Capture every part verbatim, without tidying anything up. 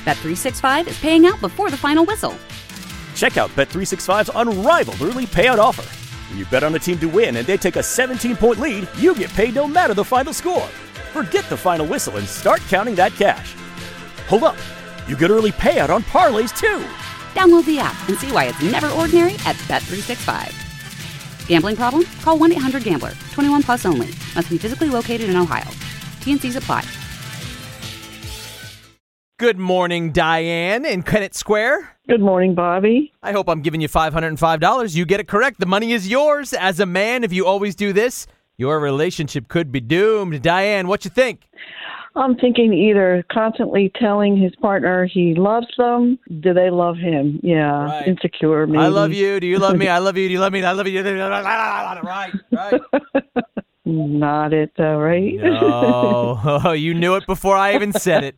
Bet three sixty-five is paying out before the final whistle. Check out Bet three sixty-five's unrivaled early payout offer. When you bet on a team to win and they take a seventeen-point lead, you get paid no matter the final score. Forget the final whistle and start counting that cash. Hold up. You get early payout on parlays, too. Download the app and see why it's never ordinary at Bet three sixty-five. Gambling problem? Call one eight hundred gambler. twenty-one plus only. Must be physically located in Ohio. T N Cs apply. Good morning, Diane in Kennett Square. Good morning, Bobby. I hope I'm giving you five hundred five dollars. You get it correct. The money is yours. As a man, if you always do this, your relationship could be doomed. Diane, what you think? I'm thinking either constantly telling his partner he loves them. Do they love him? Yeah, right. Insecure, maybe. I love you. Do you love me? I love you. Do you love me? I love you. Right, right. Not it, though, right? No. Oh, you knew it before I even said it.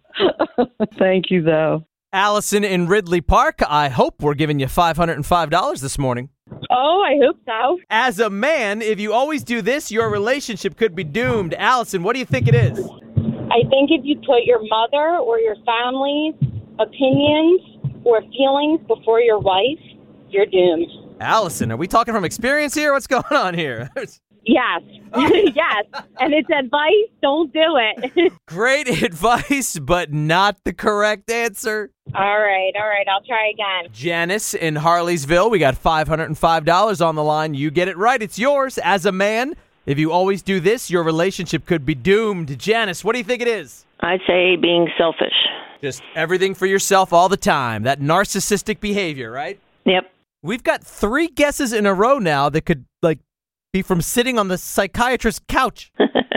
Thank you, though. Allison in Ridley Park, I hope we're giving you five hundred five dollars this morning. Oh, I hope so. As a man, if you always do this, your relationship could be doomed. Allison, what do you think it is? I think if you put your mother or your family's opinions or feelings before your wife, you're doomed. Allison, are we talking from experience here? What's going on here? Yes. Yes. And it's advice. Don't do it. Great advice, but not the correct answer. All right. All right. I'll try again. Janice in Harleysville, we got five hundred five dollars on the line. You get it right. It's yours. As a man, if you always do this, your relationship could be doomed. Janice, what do you think it is? I'd say being selfish. Just everything for yourself all the time. That narcissistic behavior, right? Yep. We've got three guesses in a row now that could, like, be from sitting on the psychiatrist's couch.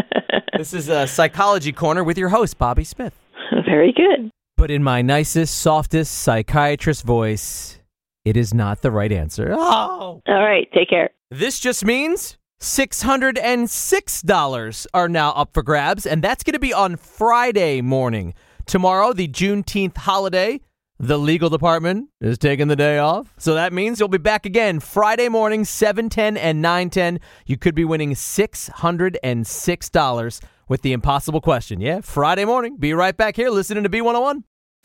This is a Psychology Corner with your host, Bobby Smith. Very good. But in my nicest, softest psychiatrist voice, it is not the right answer. Oh! All right, take care. This just means six hundred six dollars are now up for grabs, and that's going to be on Friday morning. Tomorrow, the Juneteenth holiday, the legal department is taking the day off. So that means you'll be back again Friday morning, seven ten and nine ten. You could be winning six hundred six dollars with the impossible question. Yeah, Friday morning. Be right back here listening to B one oh one.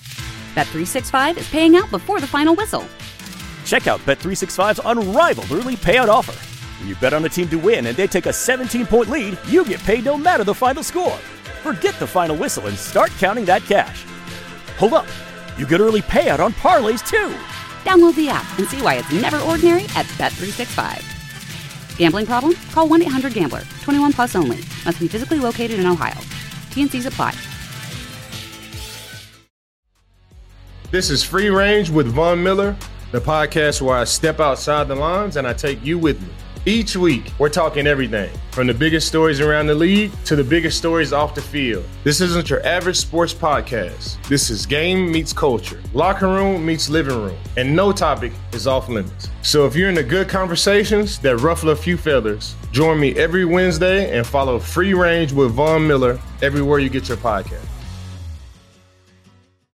Bet three sixty-five is paying out before the final whistle. Check out Bet three sixty-five's unrivaled early payout offer. When you bet on a team to win and they take a seventeen-point lead, you get paid no matter the final score. Forget the final whistle and start counting that cash. Hold up. You get early payout on parlays, too. Download the app and see why it's never ordinary at Bet three sixty-five. Gambling problem? Call one eight hundred gambler. twenty-one plus only. Must be physically located in Ohio. T N Cs apply. This is Free Range with Von Miller, the podcast where I step outside the lines and I take you with me. Each week, we're talking everything from the biggest stories around the league to the biggest stories off the field. This isn't your average sports podcast. This is game meets culture, locker room meets living room, and no topic is off limits. So if you're into good conversations that ruffle a few feathers, join me every Wednesday and follow Free Range with Von Miller everywhere you get your podcast.